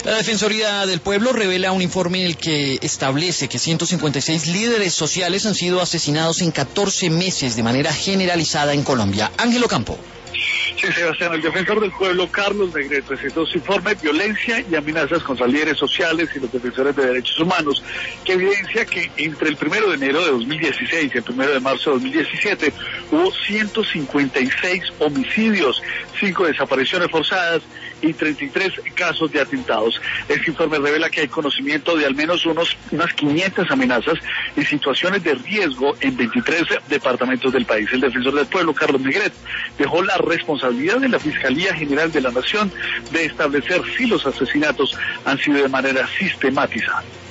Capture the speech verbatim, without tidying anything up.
La Defensoría del Pueblo revela un informe en el que establece que ciento cincuenta y seis líderes sociales han sido asesinados en catorce meses de manera generalizada en Colombia. Ángelo Campo. Sí, Sebastián, el defensor del pueblo, Carlos Negret, presentó su informe Violencia y amenazas contra líderes sociales y los defensores de derechos humanos, que evidencia que entre el primero de enero de dos mil dieciséis y el primero de marzo de dos mil diecisiete hubo ciento cincuenta y seis homicidios, cinco desapariciones forzadas y treinta y tres casos de atentados. Este informe revela que hay conocimiento de al menos unos, unas quinientas amenazas y situaciones de riesgo en veintitrés departamentos del país. El defensor del pueblo, Carlos Negret, dejó la responsabilidad de la Fiscalía General de la Nación de establecer si los asesinatos han sido de manera sistematizada.